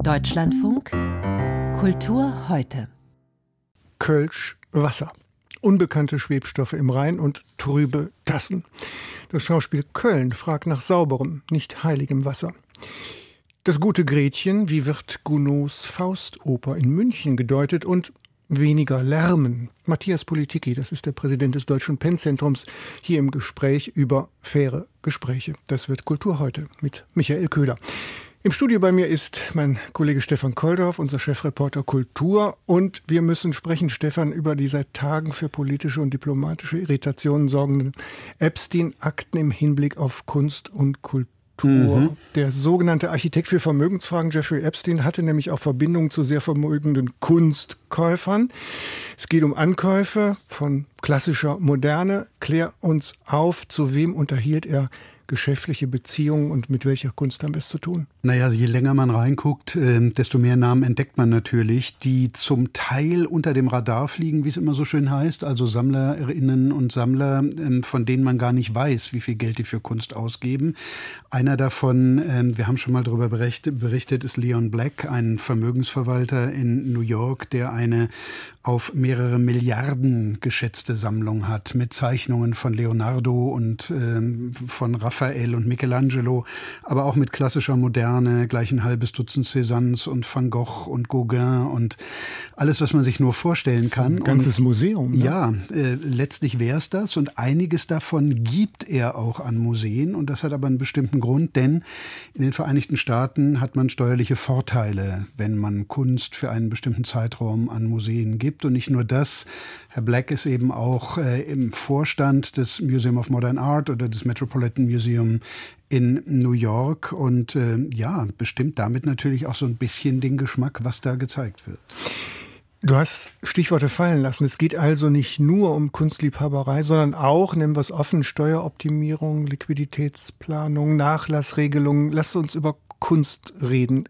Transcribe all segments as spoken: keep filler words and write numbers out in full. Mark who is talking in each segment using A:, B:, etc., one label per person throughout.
A: Deutschlandfunk Kultur heute.
B: Kölsch, Wasser. Unbekannte Schwebstoffe im Rhein und trübe Tassen. Das Schauspiel Köln fragt nach sauberem, nicht heiligem Wasser. Das gute Gretchen, wie wird Gounods Faustoper in München gedeutet, und weniger Lärmen. Matthias Politicki, das ist der Präsident des Deutschen Pennzentrums, hier im Gespräch über faire Gespräche. Das wird Kultur heute mit Michael Köhler. Im Studio bei mir ist mein Kollege Stefan Koldorf, unser Chefreporter Kultur. Und wir müssen sprechen, Stefan, über die seit Tagen für politische und diplomatische Irritationen sorgenden Epstein-Akten im Hinblick auf Kunst und Kultur. Mhm. Der sogenannte Architekt für Vermögensfragen Jeffrey Epstein hatte nämlich auch Verbindungen zu sehr vermögenden Kunstkäufern. Es geht um Ankäufe von klassischer Moderne. Klär uns auf, zu wem unterhielt er geschäftliche Beziehungen und mit welcher Kunst haben wir es zu tun?
C: Naja, je länger man reinguckt, äh, desto mehr Namen entdeckt man natürlich, die zum Teil unter dem Radar fliegen, wie es immer so schön heißt. Also Sammlerinnen und Sammler, äh, von denen man gar nicht weiß, wie viel Geld die für Kunst ausgeben. Einer davon, äh, wir haben schon mal darüber berichtet, berichtet, ist Leon Black, ein Vermögensverwalter in New York, der eine auf mehrere Milliarden geschätzte Sammlung hat, mit Zeichnungen von Leonardo und ähm, von Raphael und Michelangelo, aber auch mit klassischer Moderne, gleich ein halbes Dutzend Cézannes und Van Gogh und Gauguin und alles, was man sich nur vorstellen kann.
B: Ein ganzes
C: und,
B: Museum. Ne?
C: Ja, äh, letztlich wäre es das, und einiges davon gibt er auch an Museen, und das hat aber einen bestimmten Grund, denn in den Vereinigten Staaten hat man steuerliche Vorteile, wenn man Kunst für einen bestimmten Zeitraum an Museen gibt. Und nicht nur das, Herr Black ist eben auch äh, im Vorstand des Museum of Modern Art oder des Metropolitan Museum in New York und äh, ja, bestimmt damit natürlich auch so ein bisschen den Geschmack, was da gezeigt wird.
B: Du hast Stichworte fallen lassen. Es geht also nicht nur um Kunstliebhaberei, sondern auch, nennen wir es offen, Steueroptimierung, Liquiditätsplanung, Nachlassregelungen. Lass uns über Kunst reden.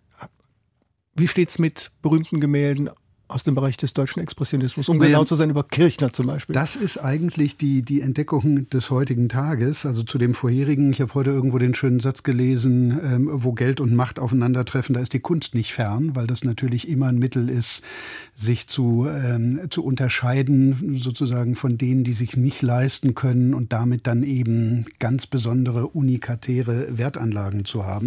B: Wie steht's mit berühmten Gemälden aus dem Bereich des deutschen Expressionismus, um genau zu sein, über Kirchner zum Beispiel?
C: Das ist eigentlich die, die Entdeckung des heutigen Tages, also zu dem vorherigen. Ich habe heute irgendwo den schönen Satz gelesen, ähm, wo Geld und Macht aufeinandertreffen, da ist die Kunst nicht fern, weil das natürlich immer ein Mittel ist, sich zu, ähm, zu unterscheiden, sozusagen von denen, die sich nicht leisten können und damit dann eben ganz besondere, unikatäre Wertanlagen zu haben.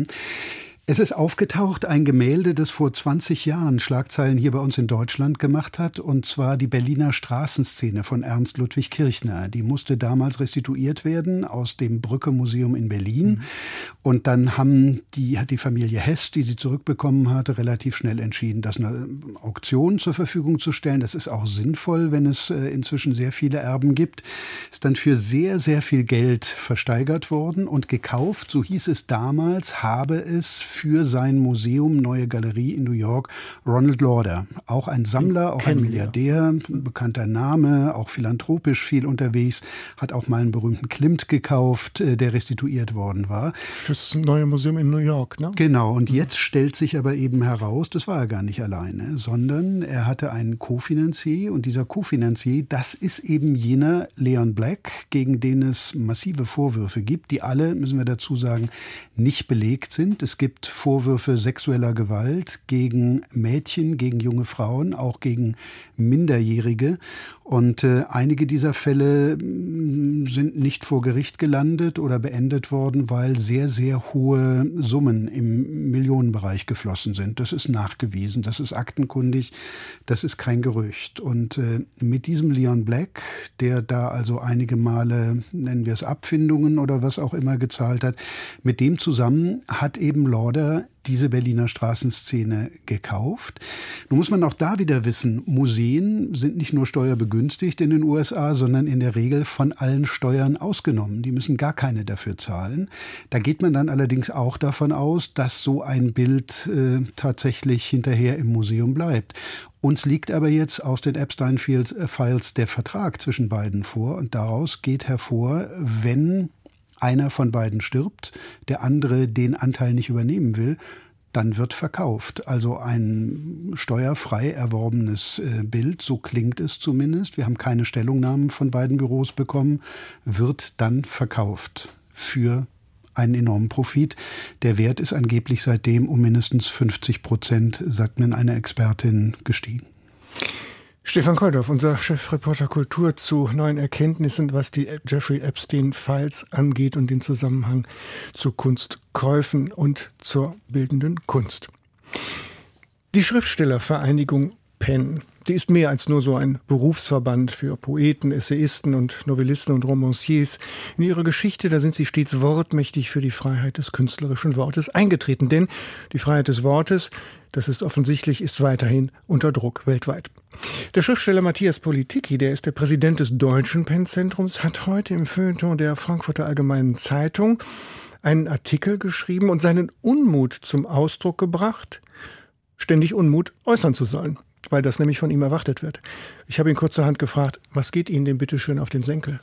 C: Es ist aufgetaucht, ein Gemälde, das vor zwanzig Jahren Schlagzeilen hier bei uns in Deutschland gemacht hat, und zwar die Berliner Straßenszene von Ernst Ludwig Kirchner. Die musste damals restituiert werden aus dem Brücke-Museum in Berlin. Mhm. Und dann haben die, hat die Familie Hess, die sie zurückbekommen hatte, relativ schnell entschieden, das eine Auktion zur Verfügung zu stellen. Das ist auch sinnvoll, wenn es inzwischen sehr viele Erben gibt. Ist dann für sehr, sehr viel Geld versteigert worden und gekauft, so hieß es damals, habe es für sein Museum, Neue Galerie in New York, Ronald Lauder. Auch ein Sammler, auch ein Milliardär, ein bekannter Name, auch philanthropisch viel unterwegs, hat auch mal einen berühmten Klimt gekauft, der restituiert worden war.
B: Fürs Neue Museum in New York, ne?
C: Genau, und jetzt stellt sich aber eben heraus, das war er gar nicht alleine, sondern er hatte einen Kofinanzier, und dieser Kofinanzier, das ist eben jener Leon Black, gegen den es massive Vorwürfe gibt, die alle, müssen wir dazu sagen, nicht belegt sind. Es gibt Vorwürfe sexueller Gewalt gegen Mädchen, gegen junge Frauen, auch gegen Minderjährige. Und äh, einige dieser Fälle mh, sind nicht vor Gericht gelandet oder beendet worden, weil sehr, sehr hohe Summen im Millionenbereich geflossen sind. Das ist nachgewiesen, das ist aktenkundig, das ist kein Gerücht. Und äh, mit diesem Leon Black, der da also einige Male, nennen wir es Abfindungen oder was auch immer, gezahlt hat, mit dem zusammen hat eben Lauder diese Berliner Straßenszene gekauft. Nun muss man auch da wieder wissen, Museen sind nicht nur steuerbegünstigt in den U S A, sondern in der Regel von allen Steuern ausgenommen. Die müssen gar keine dafür zahlen. Da geht man dann allerdings auch davon aus, dass so ein Bild äh, tatsächlich hinterher im Museum bleibt. Uns liegt aber jetzt aus den Epstein-Files der Vertrag zwischen beiden vor, und daraus geht hervor, wenn einer von beiden stirbt, der andere den Anteil nicht übernehmen will, dann wird verkauft. Also ein steuerfrei erworbenes äh, Bild, so klingt es zumindest, wir haben keine Stellungnahmen von beiden Büros bekommen, wird dann verkauft für einen enormen Profit. Der Wert ist angeblich seitdem um mindestens fünfzig Prozent, sagt mir eine Expertin, gestiegen.
B: Stefan Kolldorf, unser Chefreporter Kultur, zu neuen Erkenntnissen, was die Jeffrey Epstein-Files angeht und den Zusammenhang zu Kunstkäufen und zur bildenden Kunst. Die Schriftstellervereinigung PEN, die ist mehr als nur so ein Berufsverband für Poeten, Essayisten und Novellisten und Romanciers. In ihrer Geschichte, da sind sie stets wortmächtig für die Freiheit des künstlerischen Wortes eingetreten. Denn die Freiheit des Wortes, das ist offensichtlich, ist weiterhin unter Druck weltweit. Der Schriftsteller Matthias Politicki, der ist der Präsident des Deutschen PEN-Zentrums, hat heute im Feuilleton der Frankfurter Allgemeinen Zeitung einen Artikel geschrieben und seinen Unmut zum Ausdruck gebracht, ständig Unmut äußern zu sollen, weil das nämlich von ihm erwartet wird. Ich habe ihn kurzerhand gefragt, was geht Ihnen denn bitte schön auf den Senkel?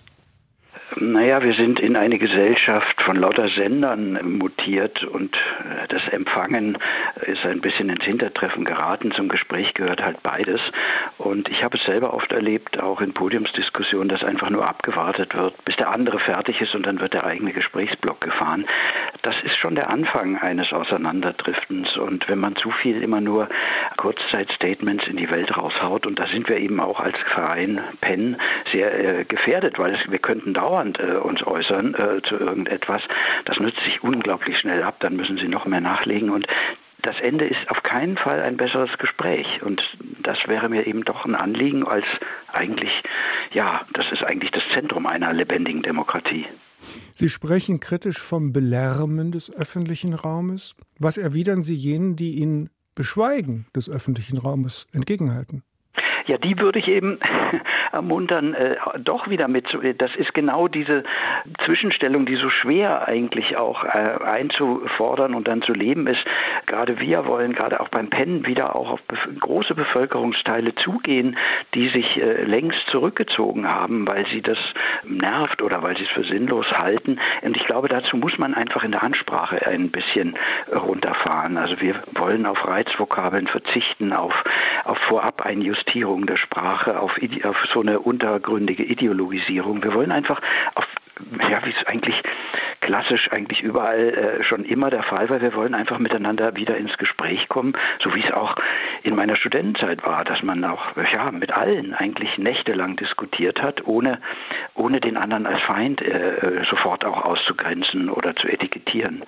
D: Naja, wir sind in eine Gesellschaft von lauter Sendern mutiert und das Empfangen ist ein bisschen ins Hintertreffen geraten. Zum Gespräch gehört halt beides. Und ich habe es selber oft erlebt, auch in Podiumsdiskussionen, dass einfach nur abgewartet wird, bis der andere fertig ist und dann wird der eigene Gesprächsblock gefahren. Das ist schon der Anfang eines Auseinanderdriftens. Und wenn man zu viel immer nur Kurzzeitstatements in die Welt raushaut, und da sind wir eben auch als Verein PEN sehr äh, gefährdet, weil es, wir könnten dauernd äh, uns äußern äh, zu irgendetwas. Das nützt sich unglaublich schnell ab, dann müssen sie noch mehr nachlegen und das Ende ist auf keinen Fall ein besseres Gespräch und das wäre mir eben doch ein Anliegen als eigentlich, ja, das ist eigentlich das Zentrum einer lebendigen Demokratie.
B: Sie sprechen kritisch vom Belärmen des öffentlichen Raumes. Was erwidern Sie jenen, die Ihnen Beschweigen des öffentlichen Raumes entgegenhalten?
D: Ja, die würde ich eben ermuntern, äh, doch wieder mit, das ist genau diese Zwischenstellung, die so schwer eigentlich auch äh, einzufordern und dann zu leben ist. Gerade wir wollen gerade auch beim PEN wieder auch auf bef- große Bevölkerungsteile zugehen, die sich äh, längst zurückgezogen haben, weil sie das nervt oder weil sie es für sinnlos halten. Und ich glaube, dazu muss man einfach in der Ansprache ein bisschen runterfahren. Also wir wollen auf Reizvokabeln verzichten, auf, auf Vorab-Einjustierung der Sprache, auf, auf so eine untergründige Ideologisierung. Wir wollen einfach auf, ja, wie es eigentlich klassisch eigentlich überall äh, schon immer der Fall war, wir wollen einfach miteinander wieder ins Gespräch kommen, so wie es auch in meiner Studentenzeit war, dass man auch ja, mit allen eigentlich nächtelang diskutiert hat, ohne, ohne den anderen als Feind äh, sofort auch auszugrenzen oder zu etikettieren.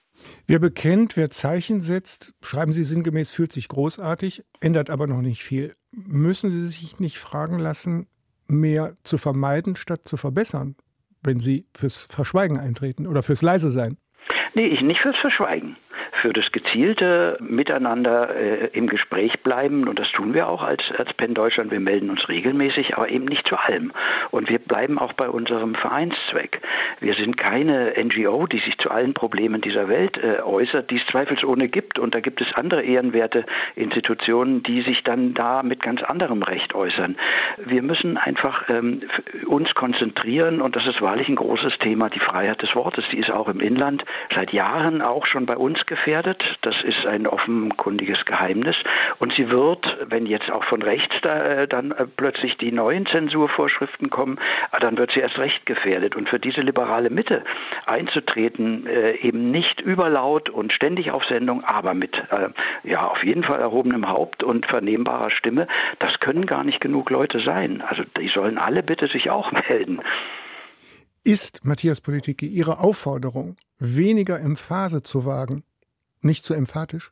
B: Wer bekennt, wer Zeichen setzt, schreiben Sie sinngemäß, fühlt sich großartig, ändert aber noch nicht viel. Müssen Sie sich nicht fragen lassen, mehr zu vermeiden statt zu verbessern, wenn Sie fürs Verschweigen eintreten oder fürs Leise sein?
D: Nee, ich nicht fürs Verschweigen. Für das gezielte Miteinander äh, im Gespräch bleiben, und das tun wir auch als, als PEN Deutschland, wir melden uns regelmäßig, aber eben nicht zu allem. Und wir bleiben auch bei unserem Vereinszweck. Wir sind keine N G O, die sich zu allen Problemen dieser Welt äh, äußert, die es zweifelsohne gibt. Und da gibt es andere ehrenwerte Institutionen, die sich dann da mit ganz anderem Recht äußern. Wir müssen einfach ähm, uns konzentrieren, und das ist wahrlich ein großes Thema, die Freiheit des Wortes. Die ist auch im Inland seit Jahren auch schon bei uns gefährdet. Das ist ein offenkundiges Geheimnis. Und sie wird, wenn jetzt auch von rechts da, äh, dann äh, plötzlich die neuen Zensurvorschriften kommen, äh, dann wird sie erst recht gefährdet. Und für diese liberale Mitte einzutreten, äh, eben nicht überlaut und ständig auf Sendung, aber mit äh, ja auf jeden Fall erhobenem Haupt und vernehmbarer Stimme, das können gar nicht genug Leute sein. Also die sollen alle bitte sich auch melden.
B: Ist, Matthias Politicki, Ihre Aufforderung, weniger Emphase zu wagen, nicht zu emphatisch?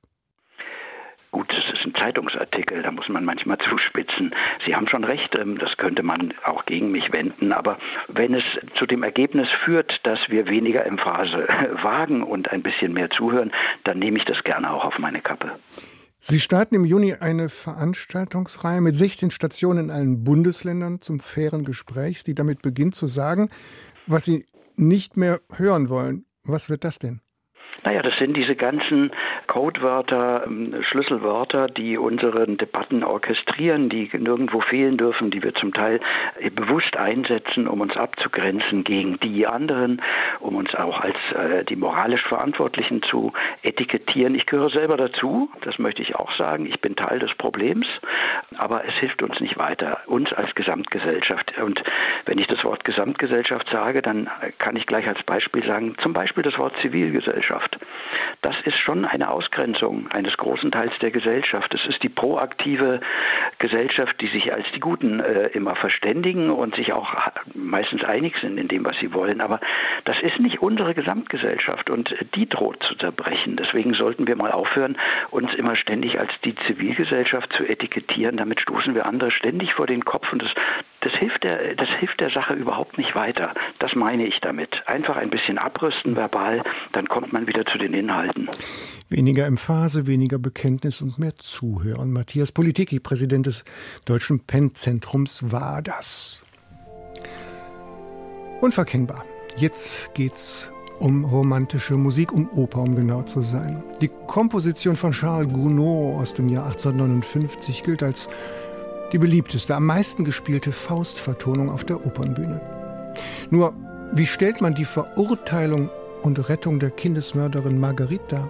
D: Gut, das ist ein Zeitungsartikel, da muss man manchmal zuspitzen. Sie haben schon recht, das könnte man auch gegen mich wenden, aber wenn es zu dem Ergebnis führt, dass wir weniger Emphase wagen und ein bisschen mehr zuhören, dann nehme ich das gerne auch auf meine Kappe.
B: Sie starten im Juni eine Veranstaltungsreihe mit sechzehn Stationen in allen Bundesländern zum fairen Gespräch, die damit beginnt zu sagen, was Sie nicht mehr hören wollen. Was wird das denn?
D: Naja, das sind diese ganzen Codewörter, Schlüsselwörter, die unseren Debatten orchestrieren, die nirgendwo fehlen dürfen, die wir zum Teil bewusst einsetzen, um uns abzugrenzen gegen die anderen, um uns auch als äh, die moralisch Verantwortlichen zu etikettieren. Ich gehöre selber dazu, das möchte ich auch sagen. Ich bin Teil des Problems, aber es hilft uns nicht weiter, uns als Gesamtgesellschaft. Und wenn ich das Wort Gesamtgesellschaft sage, dann kann ich gleich als Beispiel sagen, zum Beispiel das Wort Zivilgesellschaft. Das ist schon eine Ausgrenzung eines großen Teils der Gesellschaft. Es ist die proaktive Gesellschaft, die sich als die Guten äh, immer verständigen und sich auch meistens einig sind in dem, was sie wollen. Aber das ist nicht unsere Gesamtgesellschaft und die droht zu zerbrechen. Deswegen sollten wir mal aufhören, uns immer ständig als die Zivilgesellschaft zu etikettieren. Damit stoßen wir andere ständig vor den Kopf und das, das, hilft der, das hilft der Sache überhaupt nicht weiter. Das meine ich damit. Einfach ein bisschen abrüsten verbal, dann kommt man wieder zu den Inhalten.
B: Weniger Emphase, weniger Bekenntnis und mehr Zuhören. Matthias Politicki, Präsident des Deutschen Pen-Zentrums, war das. Unverkennbar. Jetzt geht's um romantische Musik, um Oper, um genau zu sein. Die Komposition von Charles Gounod aus dem Jahr achtzehnhundertneunundfünfzig gilt als die beliebteste, am meisten gespielte Faustvertonung auf der Opernbühne. Nur, wie stellt man die Verurteilung und Rettung der Kindesmörderin Marguerite dar?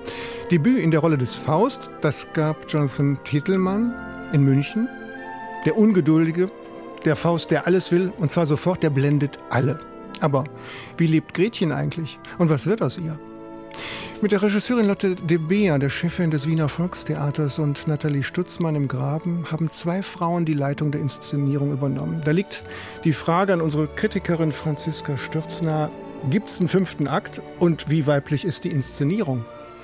B: Debüt in der Rolle des Faust, das gab Jonathan Tettelmann in München. Der Ungeduldige, der Faust, der alles will, und zwar sofort, der blendet alle. Aber wie lebt Gretchen eigentlich? Und was wird aus ihr? Mit der Regisseurin Lotte de Beer, der Chefin des Wiener Volkstheaters, und Nathalie Stutzmann im Graben haben zwei Frauen die Leitung der Inszenierung übernommen. Da liegt die Frage an unsere Kritikerin Franziska Stürzner: Gibt's einen fünften Akt und wie weiblich ist die Inszenierung?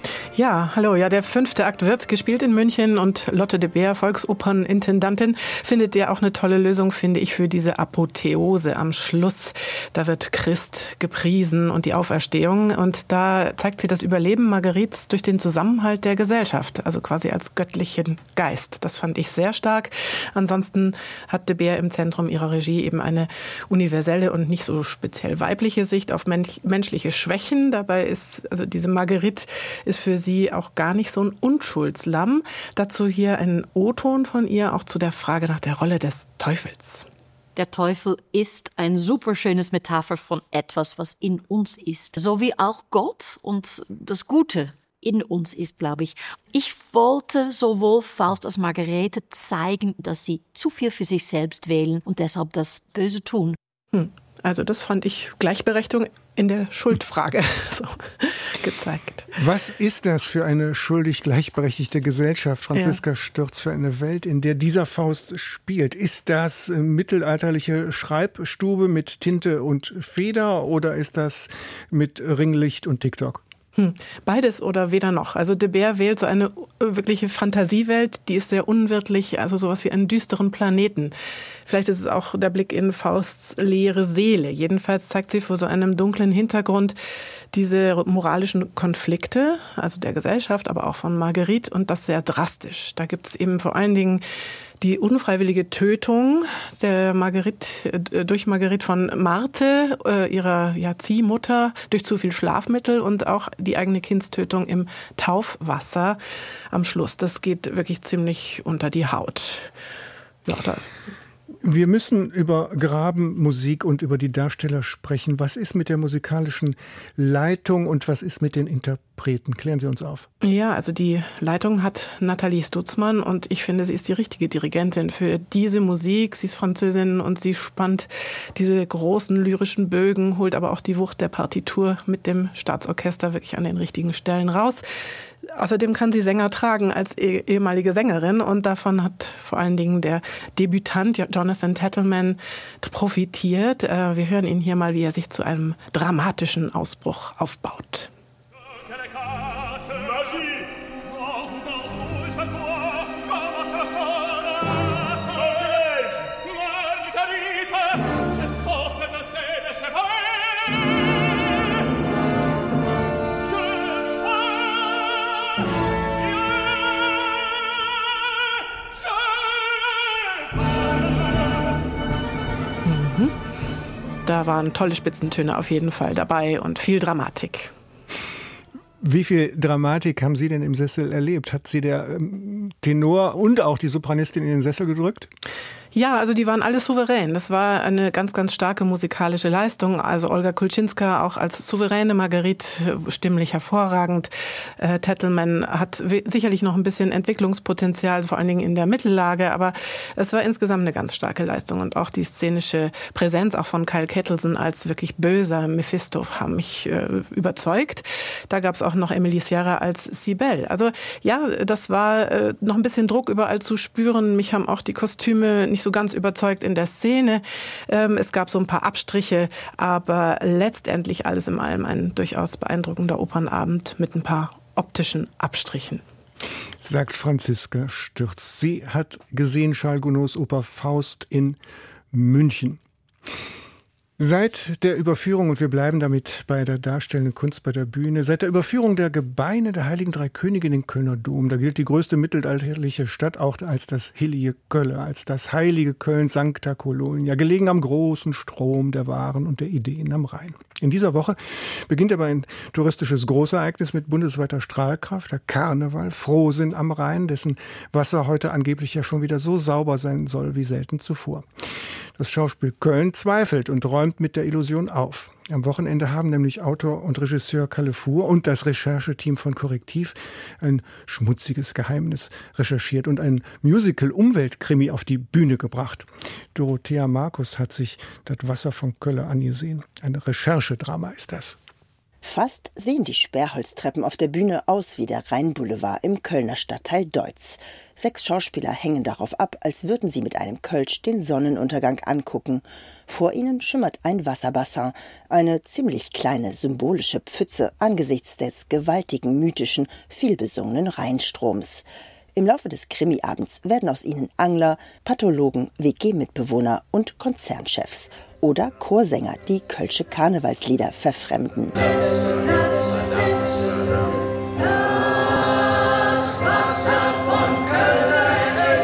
E: Ja, hallo. Ja, der fünfte Akt wird gespielt in München und Lotte de Beer, Volksopernintendantin, findet ja auch eine tolle Lösung, finde ich, für diese Apotheose am Schluss. Da wird Christ gepriesen und die Auferstehung und da zeigt sie das Überleben Marguerites durch den Zusammenhalt der Gesellschaft, also quasi als göttlichen Geist. Das fand ich sehr stark. Ansonsten hat de Beer im Zentrum ihrer Regie eben eine universelle und nicht so speziell weibliche Sicht auf mensch- menschliche Schwächen. Dabei ist, also diese Marguerite ist für sie auch gar nicht so ein Unschuldslamm. Dazu hier ein O-Ton von ihr, auch zu der Frage nach der Rolle des Teufels.
F: Der Teufel ist ein super schönes Metapher von etwas, was in uns ist. So wie auch Gott und das Gute in uns ist, glaube ich. Ich wollte sowohl Faust als Margarete zeigen, dass sie zu viel für sich selbst wählen und deshalb das Böse tun.
E: Hm. Also das fand ich Gleichberechtigung in der Schuldfrage so gezeigt.
B: Was ist das für eine schuldig gleichberechtigte Gesellschaft, Franziska ja. Stürz, für eine Welt, in der dieser Faust spielt? Ist das mittelalterliche Schreibstube mit Tinte und Feder oder ist das mit Ringlicht und TikTok?
E: Hm, beides oder weder noch. Also de Beer wählt so eine wirkliche Fantasiewelt, die ist sehr unwirtlich, also sowas wie einen düsteren Planeten. Vielleicht ist es auch der Blick in Fausts leere Seele. Jedenfalls zeigt sie vor so einem dunklen Hintergrund diese moralischen Konflikte, also der Gesellschaft, aber auch von Marguerite, und das sehr drastisch. Da gibt es eben vor allen Dingen die unfreiwillige Tötung der Marguerite, durch Marguerite von Marthe, ihrer ja, Ziehmutter, durch zu viel Schlafmittel und auch die eigene Kindstötung im Taufwasser am Schluss. Das geht wirklich ziemlich unter die Haut. Ja, da
B: Wir müssen über Grabenmusik und über die Darsteller sprechen. Was ist mit der musikalischen Leitung und was ist mit den Interpreten? Klären Sie uns auf.
E: Ja, also die Leitung hat Nathalie Stutzmann und ich finde, sie ist die richtige Dirigentin für diese Musik. Sie ist Französin und sie spannt diese großen lyrischen Bögen, holt aber auch die Wucht der Partitur mit dem Staatsorchester wirklich an den richtigen Stellen raus. Außerdem kann sie Sänger tragen als ehemalige Sängerin und davon hat vor allen Dingen der Debütant Jonathan Tettelmann profitiert. Wir hören ihn hier mal, wie er sich zu einem dramatischen Ausbruch aufbaut. Da waren tolle Spitzentöne auf jeden Fall dabei und viel Dramatik.
B: Wie viel Dramatik haben Sie denn im Sessel erlebt? Hat Sie der ähm, Tenor und auch die Sopranistin in den Sessel gedrückt?
E: Ja, also die waren alle souverän. Das war eine ganz, ganz starke musikalische Leistung. Also Olga Kulczynska auch als souveräne Marguerite stimmlich hervorragend. Äh, Tettelman hat sicherlich noch ein bisschen Entwicklungspotenzial, vor allen Dingen in der Mittellage, aber es war insgesamt eine ganz starke Leistung. Und auch die szenische Präsenz auch von Kyle Kettleson als wirklich böser Mephisto haben mich äh, überzeugt. Da gab es auch noch Emily Sierra als Cybele. Also ja, das war äh, noch ein bisschen Druck überall zu spüren. Mich haben auch die Kostüme nicht so ganz überzeugt in der Szene. Ähm, es gab so ein paar Abstriche, aber letztendlich alles in allem ein durchaus beeindruckender Opernabend mit ein paar optischen Abstrichen.
B: Sagt Franziska Stürz. Sie hat gesehen Charles Gounods Oper Faust in München. Seit der Überführung, und wir bleiben damit bei der darstellenden Kunst bei der Bühne, seit der Überführung der Gebeine der Heiligen Drei Könige in den Kölner Dom, da gilt die größte mittelalterliche Stadt auch als das Hillige Kölle, als das heilige Köln Sancta Colonia, gelegen am großen Strom der Waren und der Ideen am Rhein. In dieser Woche beginnt aber ein touristisches Großereignis mit bundesweiter Strahlkraft, der Karneval, Frohsinn am Rhein, dessen Wasser heute angeblich ja schon wieder so sauber sein soll wie selten zuvor. Das Schauspiel Köln zweifelt und räumt mit der Illusion auf. Am Wochenende haben nämlich Autor und Regisseur Kalle Fuhr und das Rechercheteam von Korrektiv ein schmutziges Geheimnis recherchiert und ein Musical-Umweltkrimi auf die Bühne gebracht. Dorothea Markus hat sich das Wasser von Kölle angesehen. Ein Recherchedrama ist das.
G: Fast sehen die Sperrholztreppen auf der Bühne aus wie der Rheinboulevard im Kölner Stadtteil Deutz. Sechs Schauspieler hängen darauf ab, als würden sie mit einem Kölsch den Sonnenuntergang angucken. Vor ihnen schimmert ein Wasserbassin, eine ziemlich kleine symbolische Pfütze angesichts des gewaltigen, mythischen, vielbesungenen Rheinstroms. Im Laufe des Krimiabends werden aus ihnen Angler, Pathologen, W G-Mitbewohner und Konzernchefs oder Chorsänger, die kölsche Karnevalslieder verfremden.
H: Das Wasser von Kölle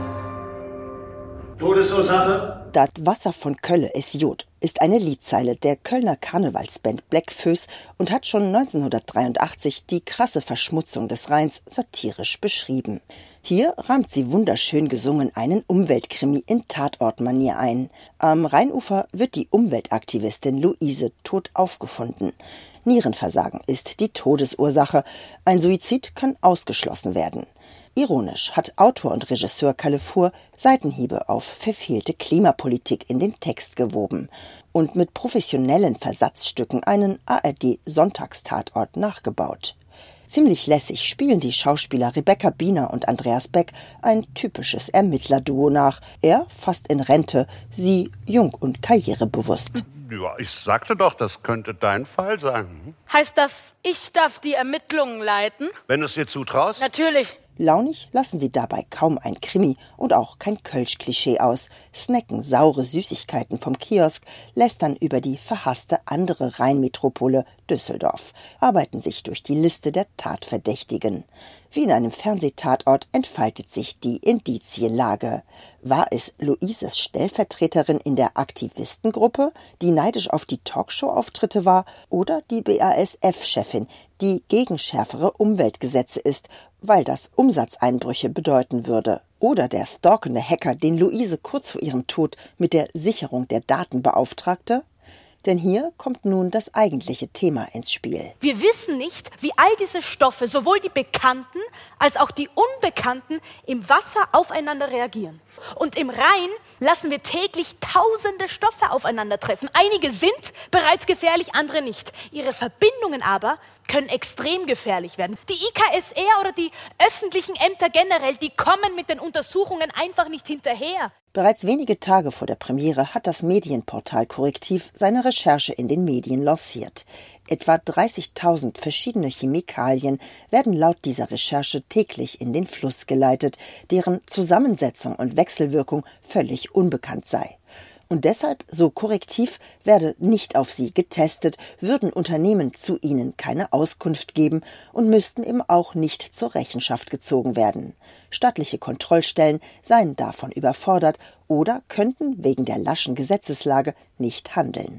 H: ist Todesursache?
G: Das Wasser von Kölle ist Jod ist eine Liedzeile der Kölner Karnevalsband Black Föß und hat schon neunzehnhundertdreiundachtzig die krasse Verschmutzung des Rheins satirisch beschrieben. Hier rahmt sie wunderschön gesungen einen Umweltkrimi in Tatortmanier ein. Am Rheinufer wird die Umweltaktivistin Luise tot aufgefunden. Nierenversagen ist die Todesursache. Ein Suizid kann ausgeschlossen werden. Ironisch hat Autor und Regisseur Kalle Fuhr Seitenhiebe auf verfehlte Klimapolitik in den Text gewoben und mit professionellen Versatzstücken einen A R D-Sonntagstatort nachgebaut. Ziemlich lässig spielen die Schauspieler Rebecca Biener und Andreas Beck ein typisches Ermittlerduo nach. Er fast in Rente, sie jung und karrierebewusst.
I: Ja, ich sagte doch, das könnte dein Fall sein.
J: Heißt das, ich darf die Ermittlungen leiten?
I: Wenn du es dir zutraust?
J: Natürlich.
G: Launig lassen sie dabei kaum ein Krimi und auch kein Kölsch-Klischee aus, snacken saure Süßigkeiten vom Kiosk, lästern über die verhasste andere Rheinmetropole Düsseldorf, arbeiten sich durch die Liste der Tatverdächtigen. Wie in einem Fernsehtatort entfaltet sich die Indizienlage. War es Luises Stellvertreterin in der Aktivistengruppe, die neidisch auf die Talkshow-Auftritte war, oder die B A S F-Chefin, die gegen schärfere Umweltgesetze ist, weil das Umsatzeinbrüche bedeuten würde? Oder der stalkende Hacker, den Luise kurz vor ihrem Tod mit der Sicherung der Daten beauftragte? Denn hier kommt nun das eigentliche Thema ins Spiel.
K: Wir wissen nicht, wie all diese Stoffe, sowohl die bekannten als auch die unbekannten, im Wasser aufeinander reagieren. Und im Rhein lassen wir täglich tausende Stoffe aufeinandertreffen. Einige sind bereits gefährlich, andere nicht. Ihre Verbindungen aber können extrem gefährlich werden. Die I K S R oder die öffentlichen Ämter generell, die kommen mit den Untersuchungen einfach nicht hinterher.
G: Bereits wenige Tage vor der Premiere hat das Medienportal Korrektiv seine Recherche in den Medien lanciert. Etwa dreißigtausend verschiedene Chemikalien werden laut dieser Recherche täglich in den Fluss geleitet, deren Zusammensetzung und Wechselwirkung völlig unbekannt sei. Und deshalb, so Korrektiv, werde nicht auf sie getestet, würden Unternehmen zu ihnen keine Auskunft geben und müssten eben auch nicht zur Rechenschaft gezogen werden. Staatliche Kontrollstellen seien davon überfordert oder könnten wegen der laschen Gesetzeslage nicht handeln.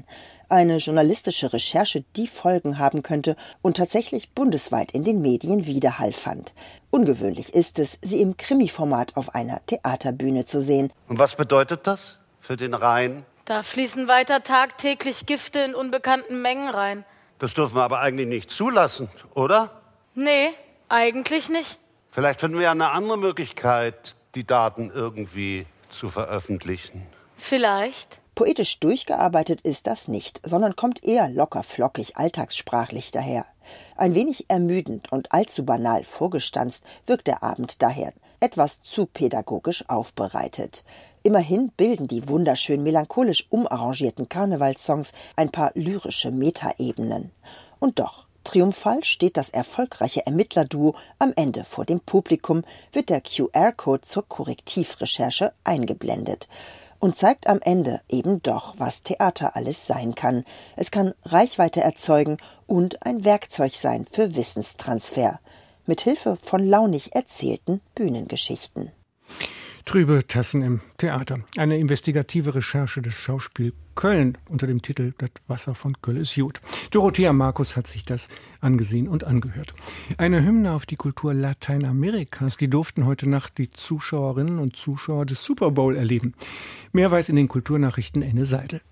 G: Eine journalistische Recherche, die Folgen haben könnte und tatsächlich bundesweit in den Medien Widerhall fand. Ungewöhnlich ist es, sie im Krimi-Format auf einer Theaterbühne zu sehen.
I: Und was bedeutet das für den Rhein?
J: Da fließen weiter tagtäglich Gifte in unbekannten Mengen rein.
I: Das dürfen wir aber eigentlich nicht zulassen, oder?
J: Nee, eigentlich nicht.
I: Vielleicht finden wir ja eine andere Möglichkeit, die Daten irgendwie zu veröffentlichen.
J: Vielleicht.
G: Poetisch durchgearbeitet ist das nicht, sondern kommt eher locker-flockig, alltagssprachlich daher. Ein wenig ermüdend und allzu banal vorgestanzt wirkt der Abend daher, etwas zu pädagogisch aufbereitet. Immerhin bilden die wunderschön melancholisch umarrangierten Karnevalssongs ein paar lyrische Metaebenen. Und doch, triumphal steht das erfolgreiche Ermittlerduo am Ende vor dem Publikum, wird der Q R-Code zur Korrektivrecherche eingeblendet und zeigt am Ende eben doch, was Theater alles sein kann. Es kann Reichweite erzeugen und ein Werkzeug sein für Wissenstransfer, mit Hilfe von launig erzählten Bühnengeschichten.
B: Trübe Tassen im Theater. Eine investigative Recherche des Schauspiel Köln unter dem Titel Das Wasser von Köll ist gut. Dorothea Markus hat sich das angesehen und angehört. Eine Hymne auf die Kultur Lateinamerikas, die durften heute Nacht die Zuschauerinnen und Zuschauer des Super Bowl erleben. Mehr weiß in den Kulturnachrichten Enne Seidel.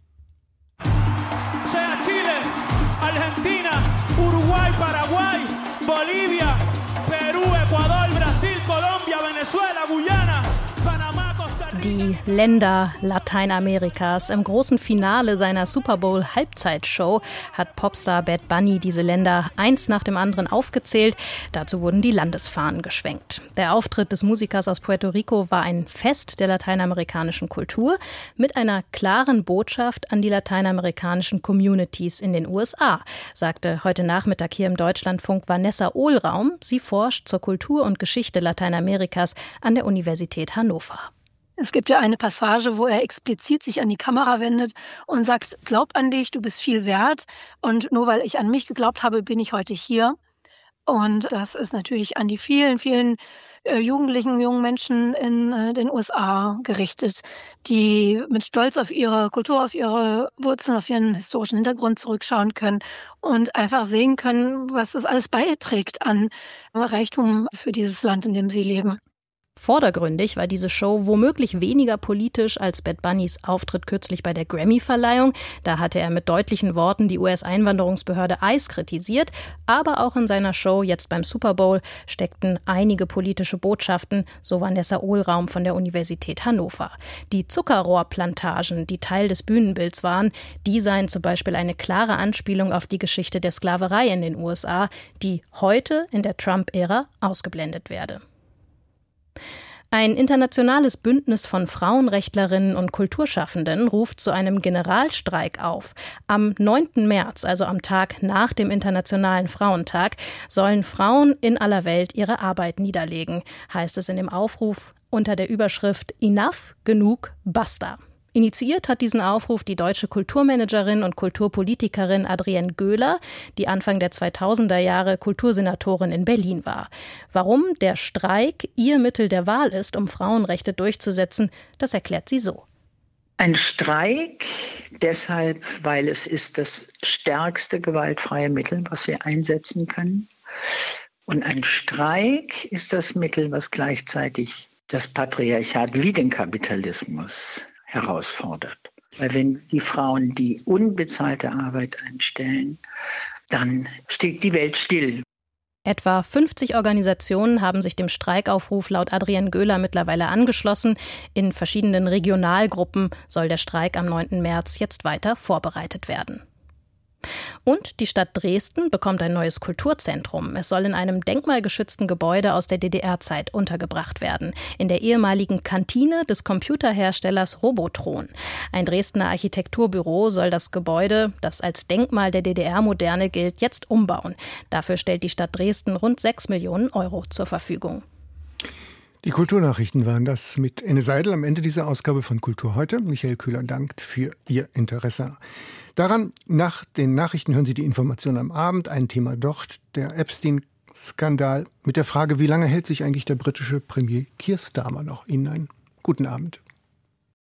L: Sea Chile, Argentina, Uruguay, Paraguay, Bolivia, Perú, Ecuador, Brasil, Colombia, Venezuela, Guyana, Panamá, Costa Rica.
M: Die Länder Lateinamerikas. Im großen Finale seiner Super Bowl Halbzeitshow hat Popstar Bad Bunny diese Länder eins nach dem anderen aufgezählt. Dazu wurden die Landesfahnen geschwenkt. Der Auftritt des Musikers aus Puerto Rico war ein Fest der lateinamerikanischen Kultur mit einer klaren Botschaft an die lateinamerikanischen Communities in den U S A, sagte heute Nachmittag hier im Deutschlandfunk Vanessa Ohlraum. Sie forscht zur Kultur und Geschichte Lateinamerikas an der Universität Hannover.
N: Es gibt ja eine Passage, wo er explizit sich an die Kamera wendet und sagt, glaub an dich, du bist viel wert. Und nur weil ich an mich geglaubt habe, bin ich heute hier. Und das ist natürlich an die vielen, vielen äh, jugendlichen, jungen Menschen in äh, den U S A gerichtet, die mit Stolz auf ihre Kultur, auf ihre Wurzeln, auf ihren historischen Hintergrund zurückschauen können und einfach sehen können, was das alles beiträgt an Reichtum für dieses Land, in dem sie leben.
M: Vordergründig war diese Show womöglich weniger politisch als Bad Bunnys Auftritt kürzlich bei der Grammy-Verleihung. Da hatte er mit deutlichen Worten die U S-Einwanderungsbehörde I C E kritisiert. Aber auch in seiner Show jetzt beim Super Bowl steckten einige politische Botschaften, so Vanessa Ohlraum von der Universität Hannover. Die Zuckerrohrplantagen, die Teil des Bühnenbilds waren, die seien zum Beispiel eine klare Anspielung auf die Geschichte der Sklaverei in den U S A, die heute in der Trump-Ära ausgeblendet werde. Ein internationales Bündnis von Frauenrechtlerinnen und Kulturschaffenden ruft zu einem Generalstreik auf. Am neunten März, also am Tag nach dem Internationalen Frauentag, sollen Frauen in aller Welt ihre Arbeit niederlegen, heißt es in dem Aufruf unter der Überschrift Enough, genug, basta. Initiiert hat diesen Aufruf die deutsche Kulturmanagerin und Kulturpolitikerin Adrienne Göhler, die Anfang der zweitausender Jahre Kultursenatorin in Berlin war. Warum der Streik ihr Mittel der Wahl ist, um Frauenrechte durchzusetzen, das erklärt sie so.
O: Ein Streik deshalb, weil es ist das stärkste gewaltfreie Mittel, was wir einsetzen können. Und ein Streik ist das Mittel, was gleichzeitig das Patriarchat wie den Kapitalismus herausfordert. Weil wenn die Frauen die unbezahlte Arbeit einstellen, dann steht die Welt still.
M: Etwa fünfzig Organisationen haben sich dem Streikaufruf laut Adrienne Göhler mittlerweile angeschlossen. In verschiedenen Regionalgruppen soll der Streik am neunten März jetzt weiter vorbereitet werden. Und die Stadt Dresden bekommt ein neues Kulturzentrum. Es soll in einem denkmalgeschützten Gebäude aus der D D R-Zeit untergebracht werden. In der ehemaligen Kantine des Computerherstellers Robotron. Ein Dresdner Architekturbüro soll das Gebäude, das als Denkmal der D D R-Moderne gilt, jetzt umbauen. Dafür stellt die Stadt Dresden rund sechs Millionen Euro zur Verfügung.
B: Die Kulturnachrichten waren das mit Enne Seidel am Ende dieser Ausgabe von Kultur heute. Michael Köhler dankt für Ihr Interesse daran. Nach den Nachrichten hören Sie die Informationen am Abend. Ein Thema dort, der Epstein-Skandal mit der Frage, wie lange hält sich eigentlich der britische Premier Keir Starmer noch? Ihnen einen guten Abend.